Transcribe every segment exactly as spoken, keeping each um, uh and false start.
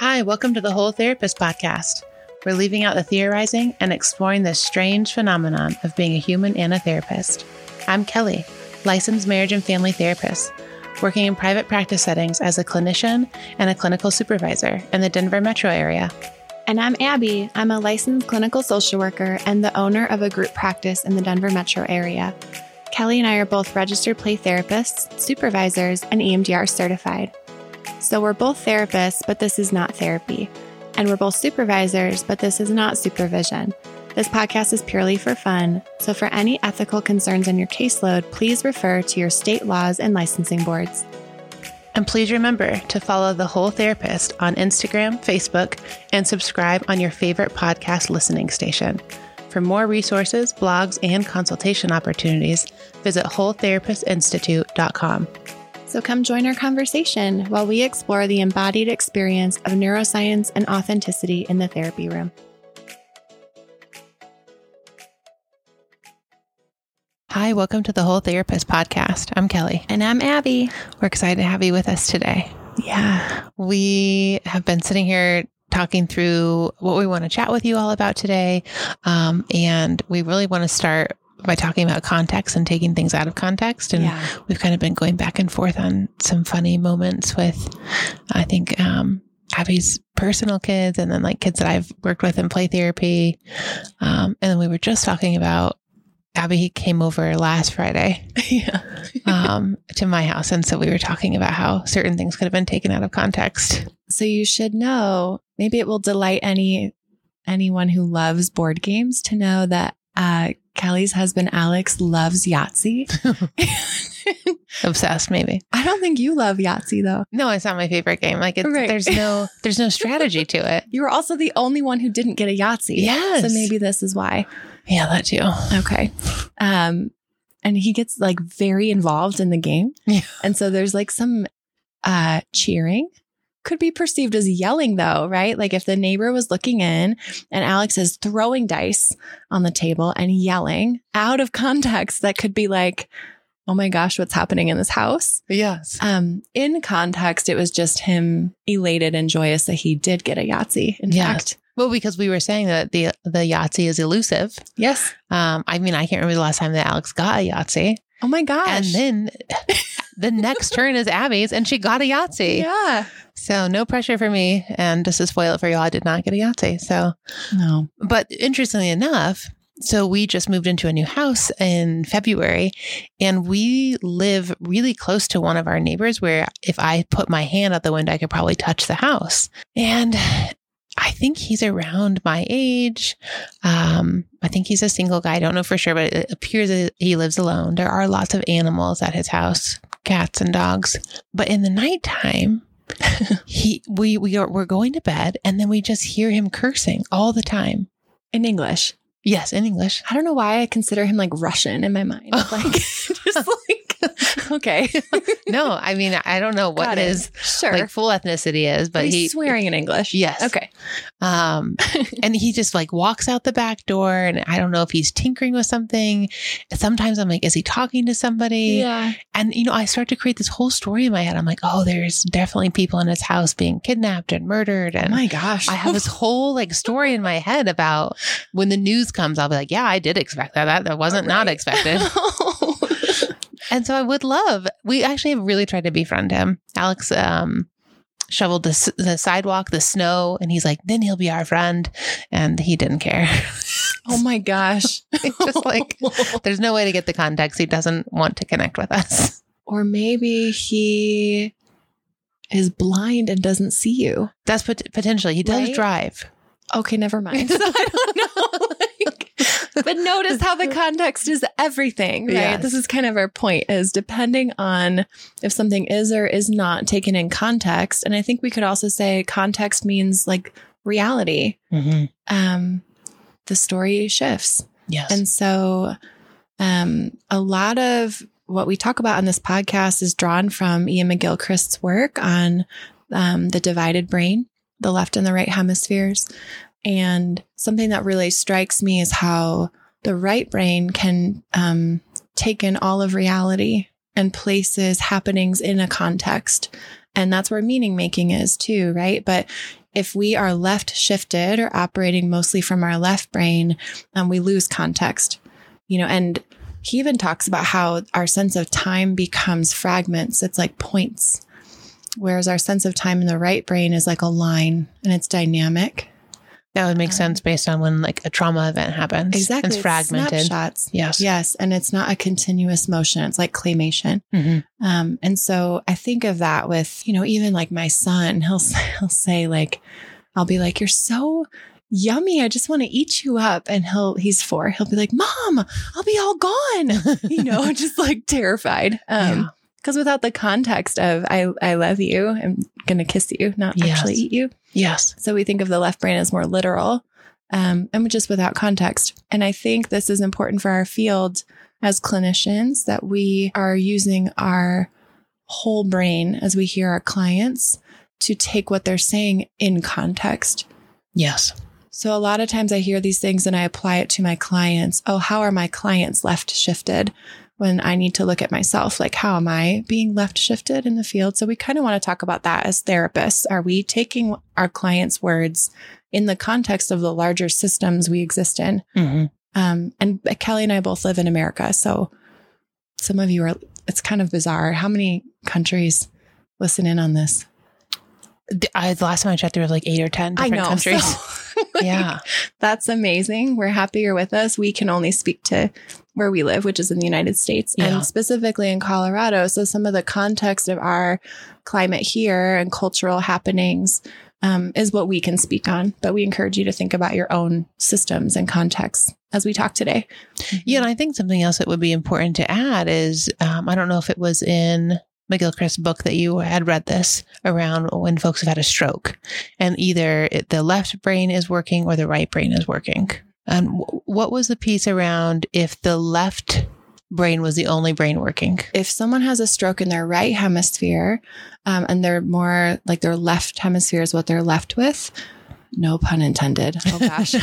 Hi, welcome to the Whole Therapist podcast. We're leaving out the theorizing and exploring this strange phenomenon of being a human and a therapist. I'm Kelly, licensed marriage and family therapist, working in private practice settings as a clinician and a clinical supervisor in the Denver metro area. And I'm Abby. I'm a licensed clinical social worker and the owner of a group practice in the Denver metro area. Kelly and I are both registered play therapists, supervisors, and E M D R certified. So we're both therapists, but this is not therapy. And we're both supervisors, but this is not supervision. This podcast is purely for fun. So for any ethical concerns on your caseload, please refer to your state laws and licensing boards. And please remember to follow The Whole Therapist on Instagram, Facebook, and subscribe on your favorite podcast listening station. For more resources, blogs, and consultation opportunities, visit whole therapist institute dot com. So come join our conversation while we explore the embodied experience of neuroscience and authenticity in the therapy room. Hi, welcome to the Whole Therapist podcast. I'm Kelly. And I'm Abby. We're excited to have you with us today. Yeah. We have been sitting here talking through what we want to chat with you all about today. Um, and we really want to start by talking about context and taking things out of context. And yeah. we've kind of been going back and forth on some funny moments with, I think, um, Abby's personal kids and then like kids that I've worked with in play therapy. Um, and then we were just talking about Abby came over last Friday yeah. um, to my house. And so we were talking about how certain things could have been taken out of context. So you should know, maybe it will delight any anyone who loves board games to know that uh, Kelly's husband, Alex, loves Yahtzee. Obsessed, maybe. I don't think you love Yahtzee, though. No, it's not my favorite game. Like, it's, right. there's no there's no strategy to it. You were also the only one who didn't get a Yahtzee. Yes. So maybe this is why. Yeah, that too. Okay. Um, and he gets like very involved in the game. Yeah. And so there's like some uh, cheering. Could be perceived as yelling though, right? Like if the neighbor was looking in and Alex is throwing dice on the table and yelling out of context, that could be like, oh my gosh, what's happening in this house? Yes. Um, in context, it was just him elated and joyous that he did get a Yahtzee. In yes. fact. Well, because we were saying that the the Yahtzee is elusive. Yes. Um, I mean, I can't remember the last time that Alex got a Yahtzee. Oh my gosh. And then the next turn is Abby's and she got a Yahtzee. Yeah. So no pressure for me. And just to spoil it for you all, I did not get a Yahtzee. So no. But interestingly enough, so we just moved into a new house in February and we live really close to one of our neighbors where if I put my hand out the window, I could probably touch the house. And I think he's around my age. Um, I think he's a single guy. I don't know for sure, but it appears that he lives alone. There are lots of animals at his house, cats and dogs. But in the nighttime, he we we are we're going to bed, and then we just hear him cursing all the time in English. Yes, in English. I don't know why I consider him like Russian in my mind. Oh. Like just like okay. No, I mean I don't know what his sure. like full ethnicity is, but, but he's he swearing in English. Yes. Okay. Um, and he just like walks out the back door, and I don't know if he's tinkering with something. Sometimes I'm like, is he talking to somebody? Yeah. And you know, I start to create this whole story in my head. I'm like, oh, there's definitely people in his house being kidnapped and murdered. And oh my gosh, I have this whole like story in my head about when the news comes, I'll be like, yeah, I did expect that. That, that wasn't right. not expected. And so I would love, we actually have really tried to befriend him. Alex um, shoveled the, the sidewalk, the snow, and he's like, then he'll be our friend. And he didn't care. Oh my gosh. It's just like, there's no way to get the context. He doesn't want to connect with us. Or maybe he is blind and doesn't see you. That's pot- potentially, he does right? drive. Okay, never mind. I don't know. Like, but notice how the context is everything, right? Yes. This is kind of our point, is depending on if something is or is not taken in context. And I think we could also say context means like reality. Mm-hmm. Um, the story shifts. Yes. And so um, a lot of what we talk about on this podcast is drawn from Iain McGilchrist's work on um, the divided brain, the left and the right hemispheres. And something that really strikes me is how the right brain can um, take in all of reality and places happenings in a context. And that's where meaning making is too, right? But if we are left shifted or operating mostly from our left brain, um, we lose context, you know, and he even talks about how our sense of time becomes fragments. It's like points, whereas our sense of time in the right brain is like a line and it's dynamic. That would make Um, sense based on when like a trauma event happens. Exactly. It's It's fragmented. snapshots. Yes. Yes. And it's not a continuous motion. It's like claymation. Mm-hmm. Um, and so I think of that with, you know, even like my son, he'll, he'll say like, I'll be like, you're so yummy. I just want to eat you up. And he'll, he's four. He'll be like, Mom, I'll be all gone, you know, just like terrified. Um, Yeah. Because without the context of I, I love you, I'm going to kiss you, not Yes. actually eat you. Yes. So we think of the left brain as more literal, um, and just without context. And I think this is important for our field as clinicians, that we are using our whole brain as we hear our clients to take what they're saying in context. Yes. So a lot of times I hear these things and I apply it to my clients. Oh, how are my clients left shifted? When I need to look at myself, like, how am I being left shifted in the field? So we kind of want to talk about that as therapists. Are we taking our clients' words in the context of the larger systems we exist in? Mm-hmm. Um, and Kelly and I both live in America. So some of you are, it's kind of bizarre. How many countries listen in on this? I, the last time I checked, there was like eight or ten different I know, countries. so, like, Yeah. That's amazing. We're happy you're with us. We can only speak to where we live, which is in the United States, Yeah. and specifically in Colorado. So some of the context of our climate here and cultural happenings um, is what we can speak on. But we encourage you to think about your own systems and contexts as we talk today. Yeah. And I think something else that would be important to add is, um, I don't know if it was in McGilchrist's book that you had read this around when folks have had a stroke, and either it, the left brain is working or the right brain is working. And w- what was the piece around if the left brain was the only brain working? If someone has a stroke in their right hemisphere, um, and they're more like their left hemisphere is what they're left with, no pun intended. Oh gosh.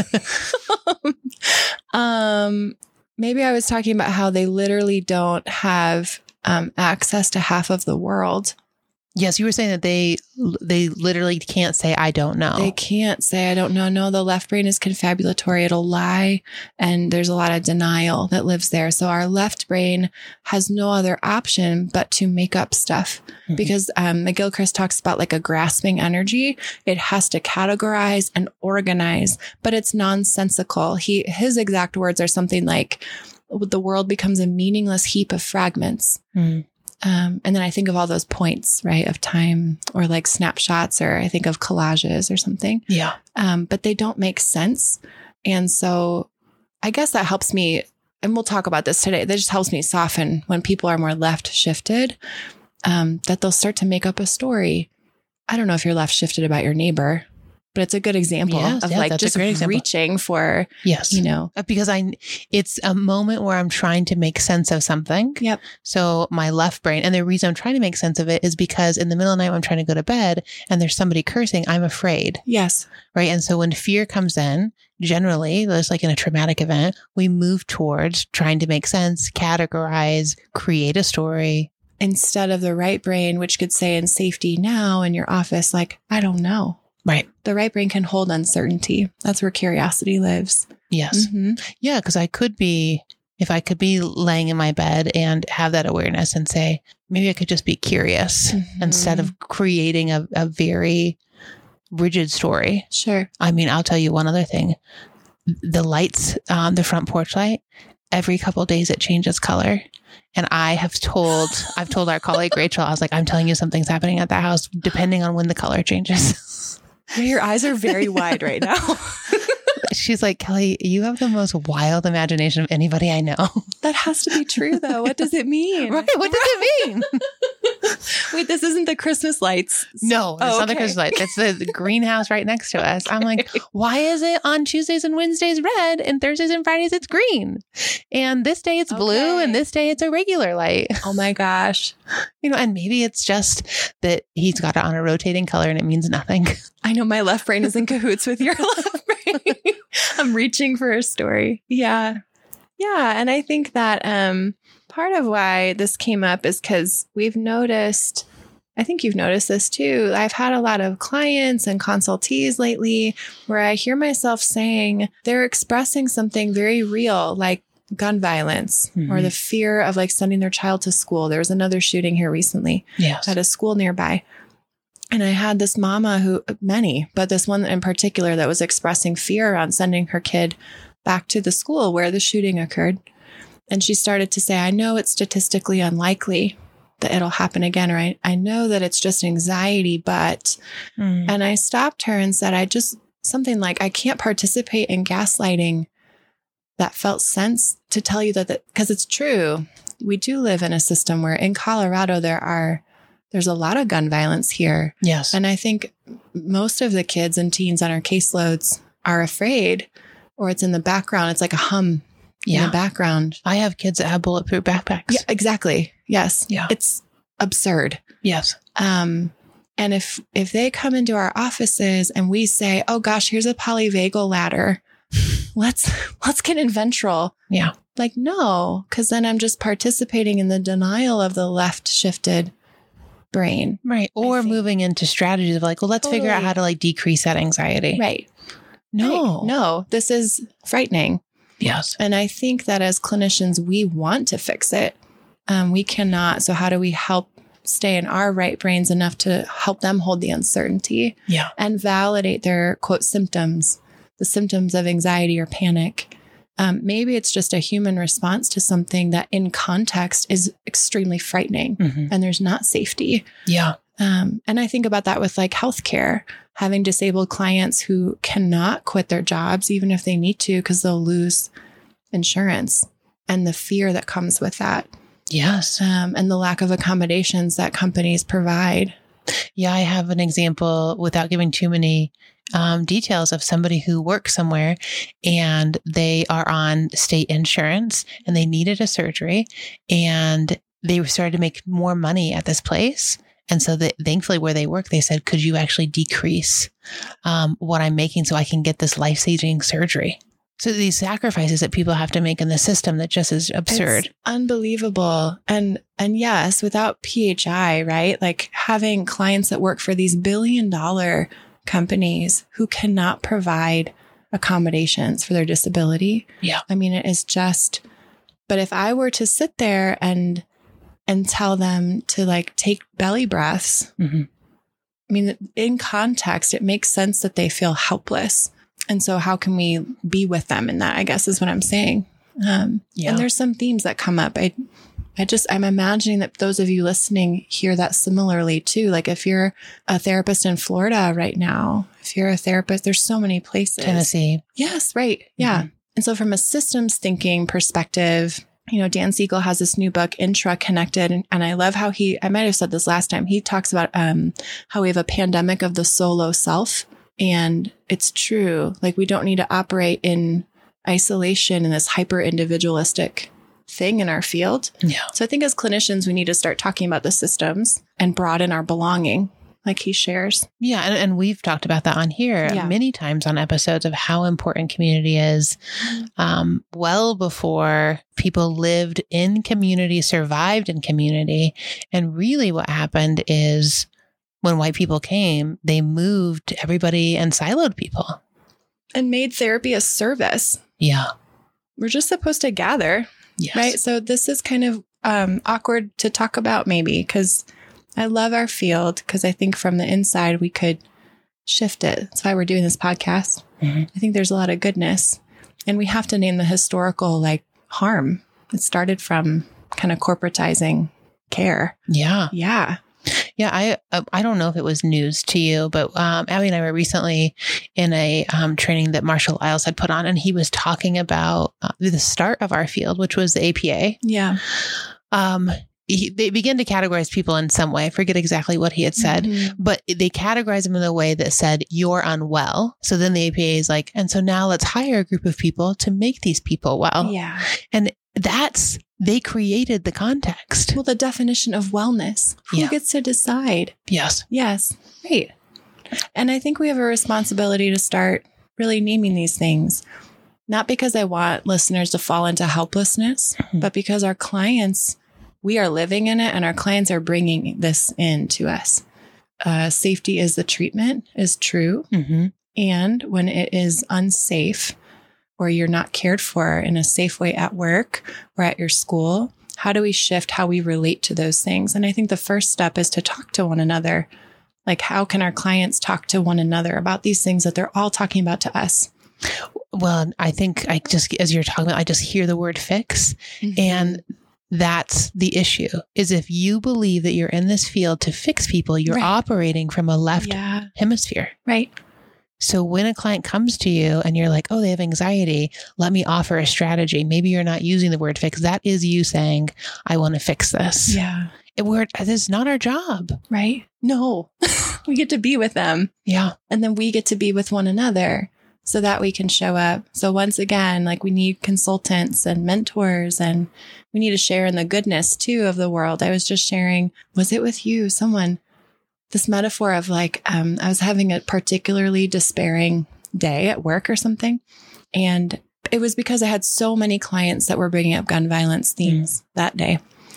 um, maybe I was talking about how they literally don't have um, access to half of the world. Yes, you were saying that they they literally can't say, I don't know. They can't say, I don't know. No, the left brain is confabulatory. It'll lie. And there's a lot of denial that lives there. So our left brain has no other option but to make up stuff. Mhm. Because um, McGilchrist talks about like a grasping energy. It has to categorize and organize, but it's nonsensical. He, his exact words are something like, the world becomes a meaningless heap of fragments. Mhm. Um, and then I think of all those points, right, of time, or like snapshots, or I think of collages or something. Yeah. Um, but they don't make sense. And so I guess that helps me, and we'll talk about this today. That just helps me soften when people are more left shifted, um, that they'll start to make up a story. I don't know if you're left shifted about your neighbor, but it's a good example Yes, of yeah, like that's a just great example. reaching for, Yes. you know, Uh, Because I, it's a moment where I'm trying to make sense of something. Yep. So my left brain, and the reason I'm trying to make sense of it is because in the middle of the night, when I'm trying to go to bed and there's somebody cursing, I'm afraid. yes, Right. And so when fear comes in, generally, just like in a traumatic event, we move towards trying to make sense, categorize, create a story. instead of the right brain, which could say in safety now in your office, like, I don't know. Right. The right brain can hold uncertainty. That's where curiosity lives. Yes. Mm-hmm. Yeah. Because I could be, if I could be laying in my bed and have that awareness and say, maybe I could just be curious Mhm. instead of creating a, a very rigid story. Sure. I mean, I'll tell you one other thing. The lights on the front porch light, every couple of days it changes color. And I have told, I've told our colleague Rachel, I was like, I'm telling you something's happening at that house, depending on when the color changes. Your eyes are very wide right now. She's like, Kelly, you have the most wild imagination of anybody I know. That has to be true, though. What does it mean? Right? What does it mean? Wait, this isn't the Christmas lights. No, it's Oh, not the okay. Christmas lights. It's the, the greenhouse right next to us. I'm like, why is it on Tuesdays and Wednesdays red and Thursdays and Fridays it's green? And this day it's blue Okay. and this day it's a regular light. Oh my gosh. You know, and maybe it's just that he's got it on a rotating color and it means nothing. I know my left brain is in cahoots with your left brain. I'm reaching for a story. Yeah. Yeah. And I think that um, part of why this came up is because we've noticed, I think you've noticed this too. I've had a lot of clients and consultees lately where I hear myself saying they're expressing something very real, like gun violence mm-hmm. or the fear of like sending their child to school. There was another shooting here recently yes. at a school nearby. And I had this mama who, many, but this one in particular that was expressing fear around sending her kid back to the school where the shooting occurred. And she started to say, I know it's statistically unlikely that it'll happen again, or I, I know that it's just anxiety, but, mm. and I stopped her and said, I just, something like, I can't participate in gaslighting that felt sense to tell you that, that, because it's true. We do live in a system where in Colorado, there are, there's a lot of gun violence here. Yes. And I think most of the kids and teens on our caseloads are afraid, or it's in the background. It's like a hum yeah. in the background. I have kids that have bulletproof backpacks. Yeah, exactly. Yes. Yeah. It's absurd. Yes. Um, and if, if they come into our offices and we say, oh gosh, here's a polyvagal ladder, let's, let's get in Ventral. Yeah. Like, no, because then I'm just participating in the denial of the left shifted brain. Right. Or moving into strategies of like, well, let's totally. figure out how to like decrease that anxiety. Right. No, right. No, this is frightening. Yes. And I think that as clinicians, we want to fix it. Um, we cannot. So how do we help stay in our right brains enough to help them hold the uncertainty yeah. and validate their quote symptoms, the symptoms of anxiety or panic? Um, maybe it's just a human response to something that in context is extremely frightening mm-hmm. and there's not safety. Yeah. Um, and I think about that with like healthcare, having disabled clients who cannot quit their jobs, even if they need to, because they'll lose insurance and the fear that comes with that. Yes. Um, and the lack of accommodations that companies provide. Yeah. I have an example without giving too many um, details of somebody who works somewhere and they are on state insurance and they needed a surgery and they started to make more money at this place. And so that thankfully where they work, they said, could you actually decrease um, what I'm making so I can get this life-saving surgery? So these sacrifices that people have to make in the system that just is absurd. It's unbelievable. And, and yes, without P H I, right? Like having clients that work for these billion dollar companies who cannot provide accommodations for their disability. Yeah. I mean, it is just, but if I were to sit there and, and tell them to like take belly breaths, mm-hmm. I mean, in context, it makes sense that they feel helpless. And so how can we be with them in that, I guess is what I'm saying. Um, yeah. And there's some themes that come up. I, I just, I'm imagining that those of you listening hear that similarly too. Like if you're a therapist in Florida right now, if you're a therapist, there's so many places. Tennessee. Yes. Right. Yeah. Mm-hmm. And so from a systems thinking perspective, you know, Dan Siegel has this new book, Intra-Connected. And, and I love how he, I might have said this last time, he talks about um, how we have a pandemic of the solo self. And it's true. Like we don't need to operate in isolation in this hyper individualistic thing in our field. Yeah. So I think as clinicians, we need to start talking about the systems and broaden our belonging, like he shares. Yeah. And, and we've talked about that on here yeah. many times on episodes of how important community is. Um, well before people lived in community, survived in community. And really what happened is when white people came, they moved everybody and siloed people. And made therapy a service. Yeah. We're just supposed to gather. Yes. Right. So this is kind of um, awkward to talk about maybe because I love our field because I think from the inside we could shift it. That's why we're doing this podcast. Mm-hmm. I think there's a lot of goodness and we have to name the historical like harm. It started from kind of corporatizing care. Yeah. Yeah. Yeah, I I don't know if it was news to you, but um, Abby and I were recently in a um, training that Marshall Isles had put on, and he was talking about uh, the start of our field, which was the A P A. Yeah. Um, he, they began to categorize people in some way. I forget exactly what he had said, mm-hmm. but they categorized them in a way that said, you're unwell. So then the A P A is like, and so now let's hire a group of people to make these people well. Yeah. And that's, they created the context. Well, the definition of wellness. Who yeah. gets to decide? Yes. Yes. Right. And I think we have a responsibility to start really naming these things, not because I want listeners to fall into helplessness, mm-hmm. but because our clients we are living in it and our clients are bringing this in to us. Uh, safety is the treatment is true. Mm-hmm. And when it is unsafe or you're not cared for in a safe way at work or at your school, how do we shift how we relate to those things? And I think the first step is to talk to one another. Like, how can our clients talk to one another about these things that they're all talking about to us? Well, I think I just, as you're talking about, I just hear the word fix. Mm-hmm. And that's the issue, is if you believe that you're in this field to fix people, you're right. operating from a left yeah. hemisphere. Right. So when a client comes to you and you're like, oh, they have anxiety, let me offer a strategy. Maybe you're not using the word fix. That is you saying, I want to fix this. Yeah. It, we're, this is not our job. Right. No, we get to be with them. Yeah. And then we get to be with one another so that we can show up. So once again, like, we need consultants and mentors, and we need to share in the goodness too of the world. I was just sharing, was it with you, someone, this metaphor of like, um, I was having a particularly despairing day at work or something. And it was because I had so many clients that were bringing up gun violence themes mm. that day.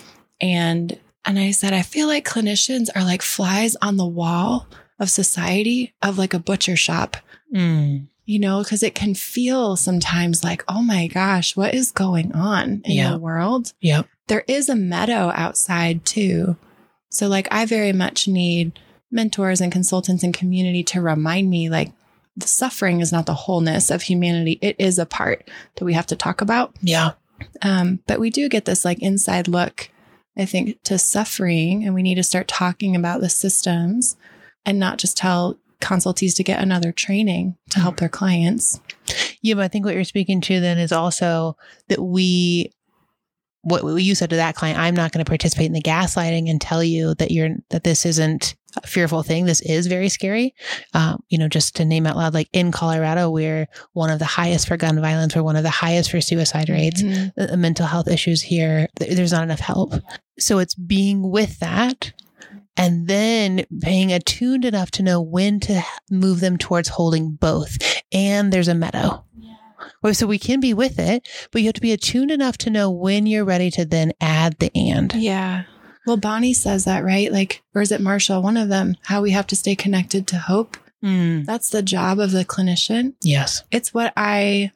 And, and I said, I feel like clinicians are like flies on the wall of society, of like a butcher shop. Mm. You know, because it can feel sometimes like, oh my gosh, what is going on in yeah. the world? Yep. There is a meadow outside too. So like, I very much need mentors and consultants and community to remind me, like, the suffering is not the wholeness of humanity. It is a part that we have to talk about. Yeah. Um, but we do get this like inside look, I think, to suffering, and we need to start talking about the systems and not just tell consultees to get another training to help their clients. Yeah, but I think what you're speaking to then is also that we, what you said to that client, I'm not going to participate in the gaslighting and tell you that you're, that this isn't a fearful thing. This is very scary. Um, you know, just to name out loud, like in Colorado, we're one of the highest for gun violence. We're one of the highest for suicide rates, mm-hmm. the mental health issues here. There's not enough help. So it's being with that, and then being attuned enough to know when to move them towards holding both. And there's a meadow. Yeah. So we can be with it, but you have to be attuned enough to know when you're ready to then add the and. Yeah. Well, Bonnie says that, right? Like, or is it Marshall? One of them, how we have to stay connected to hope. Mm. That's the job of the clinician. Yes. It's what I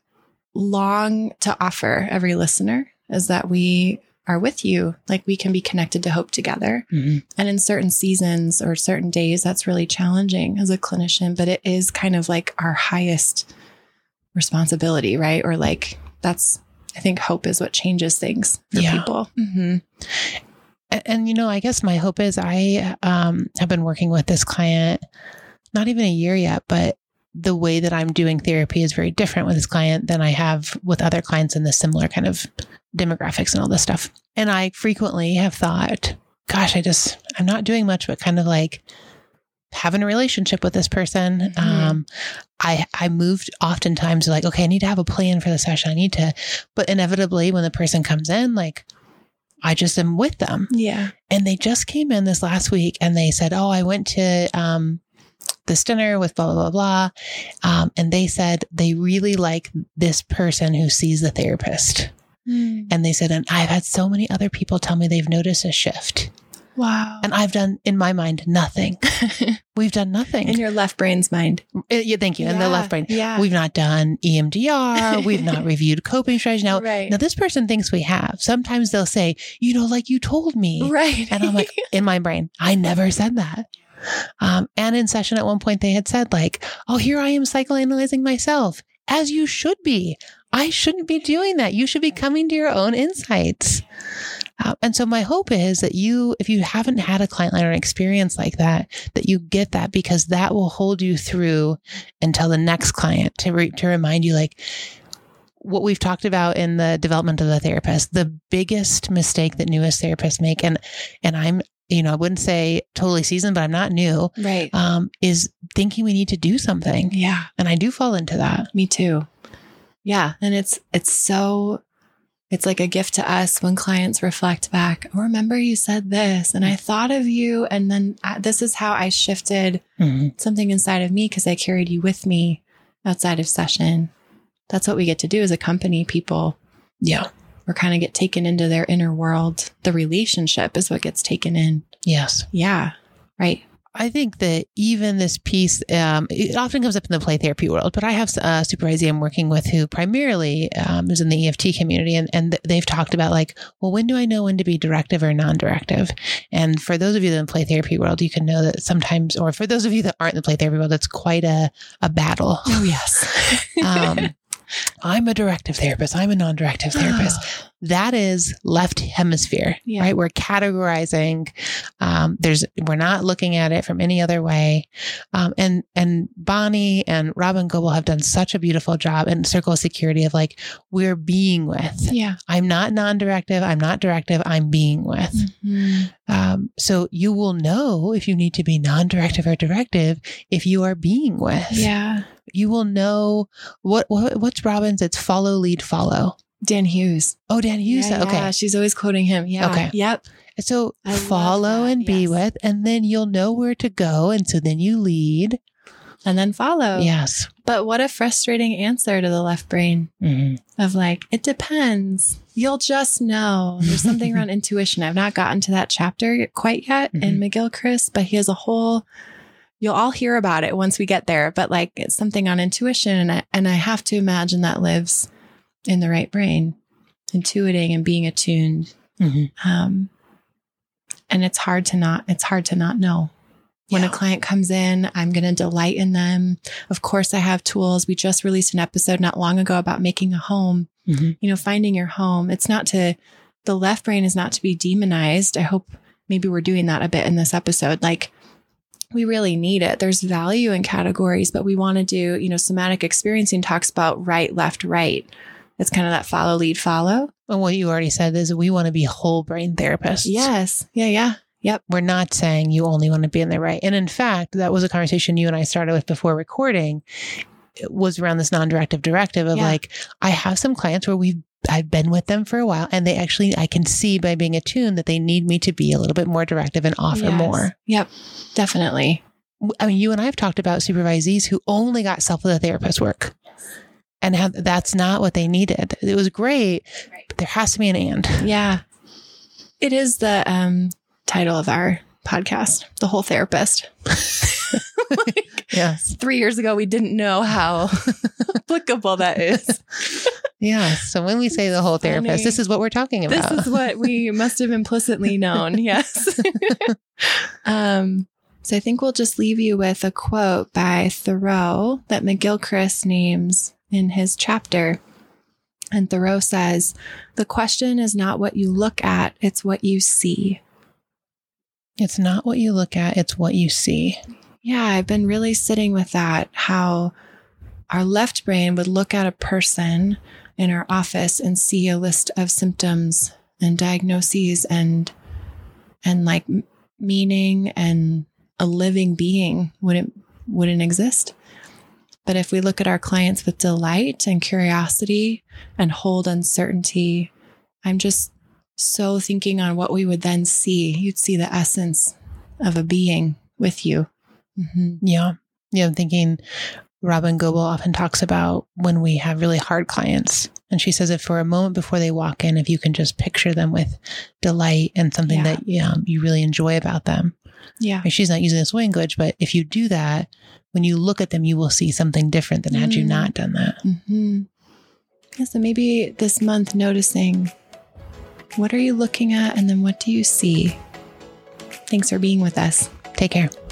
long to offer every listener, is that we are with you. Like, we can be connected to hope together. Mm-hmm. And in certain seasons or certain days, that's really challenging as a clinician, but it is kind of like our highest responsibility, right? Or like, that's, I think hope is what changes things for yeah. people. Mm-hmm. And, and, you know, I guess my hope is I um, have been working with this client, not even a year yet, but the way that I'm doing therapy is very different with this client than I have with other clients in the similar kind of demographics and all this stuff. And I frequently have thought, gosh, I just, I'm not doing much, but kind of like having a relationship with this person. Mm-hmm. Um, I, I moved oftentimes like, okay, I need to have a plan for the session. I need to, but inevitably when the person comes in, like, I just am with them. Yeah. And they just came in this last week and they said, oh, I went to, um, this dinner with blah, blah, blah, blah. Um, and they said they really like this person who sees the therapist. Mm. And they said, and I've had so many other people tell me they've noticed a shift. Wow. And I've done, in my mind, nothing. We've done nothing. In your left brain's mind. Yeah, thank you. Yeah, in the left brain. Yeah. We've not done E M D R. We've not reviewed coping strategies. Now, right. now, this person thinks we have. Sometimes they'll say, you know, like you told me. Right. And I'm like, in my brain, I never said that. Um, and in session at one point, they had said like, oh, here I am psychoanalyzing myself, as you should be. I shouldn't be doing that. You should be coming to your own insights. Uh, and so my hope is that you, if you haven't had a client line or an experience like that, that you get that, because that will hold you through until the next client to re- to remind you, like, what we've talked about in the development of the therapist, the biggest mistake that newest therapists make, and and I'm, you know, I wouldn't say totally seasoned, but I'm not new, right? Um, is thinking we need to do something. Yeah. And I do fall into that. Me too. Yeah. And it's, it's so, it's like a gift to us when clients reflect back. Oh, remember you said this and I thought of you. And then I, this is how I shifted mm-hmm. something inside of me because I carried you with me outside of session. That's what we get to do as a company, people. Yeah. we're kind of get taken into their inner world. The relationship is what gets taken in. Yes. Yeah. Right. I think that even this piece, um, it often comes up in the play therapy world, but I have a supervisor I'm working with who primarily um, is in the E F T community. And, and they've talked about like, well, when do I know when to be directive or non-directive? And for those of you that are in the play therapy world, you can know that sometimes, or for those of you that aren't in the play therapy world, it's quite a, a battle. Oh, yes. um, I'm a directive therapist. I'm a non-directive therapist. That is left hemisphere, Yeah. right? We're categorizing. Um, there's, we're not looking at it from any other way. Um, and, and Bonnie and Robin Goebel have done such a beautiful job in Circle of Security of like, we're being with. Yeah. I'm not non-directive. I'm not directive. I'm being with. Mm-hmm. Um, so you will know if you need to be non-directive or directive if you are being with. Yeah. You will know what, what what's Robin's. It's follow, lead, follow. Dan Hughes. Oh, Dan Hughes. Yeah, Okay. yeah. She's always quoting him. Yeah. Okay. Yep. So I love follow that. and be Yes. with, and then you'll know where to go. And so then you lead. And then follow. Yes. But what a frustrating answer to the left brain Mm-hmm. of like, it depends. You'll just know. There's something around intuition. I've not gotten to that chapter quite yet Mhm. in McGilchrist, but he has a whole, you'll all hear about it once we get there, but like it's something on intuition. And I, and I have to imagine that lives in the right brain, intuiting and being attuned. Mm-hmm. Um, and it's hard to not, it's hard to not know. When Yeah. a client comes in, I'm going to delight in them. Of course, I have tools. We just released an episode not long ago about making a home, Mm-hmm. you know, finding your home. It's not to, the left brain is not to be demonized. I hope maybe we're doing that a bit in this episode. Like, we really need it. There's value in categories, but we want to do, you know, somatic experiencing talks about right, left, right. It's kind of that follow, lead, follow. And what you already said is we want to be whole brain therapists. Yes. Yeah. Yeah. Yep. We're not saying you only want to be in the right. And in fact, that was a conversation you and I started with before recording. It was around this non-directive directive of Yeah. like, I have some clients where we've, I've been with them for a while and they actually, I can see by being attuned that they need me to be a little bit more directive and offer Yes. more. Yep. Definitely. I mean, you and I have talked about supervisees who only got self with a therapist work and have, that's not what they needed. It was great, but there has to be an and. Yeah. It is the um, title of our podcast, The Whole Therapist. Like, Yes. three years ago, we didn't know how applicable that is. Yeah. So when we say the whole therapist, Funny. this is what we're talking about. This is what we must have implicitly known. Yes. um, so I think we'll just leave you with a quote by Thoreau that McGilchrist names in his chapter. And Thoreau says, "The question is not what you look at, it's what you see." It's not what you look at, it's what you see. Yeah, I've been really sitting with that, how our left brain would look at a person in our office and see a list of symptoms and diagnoses and and like m- meaning, and a living being wouldn't wouldn't exist. But if we look at our clients with delight and curiosity and hold uncertainty, I'm just so thinking on what we would then see. You'd see the essence of a being with you. Mm-hmm. Yeah. Yeah. I'm thinking Robin Goebel often talks about when we have really hard clients. And she says if for a moment before they walk in, if you can just picture them with delight and something Yeah. that um, you really enjoy about them. Yeah. I mean, she's not using this language, but if you do that, when you look at them, you will see something different than had you Mm. not done that. Mm-hmm. Yeah, so maybe this month noticing, what are you looking at? And then what do you see? Thanks for being with us. Take care.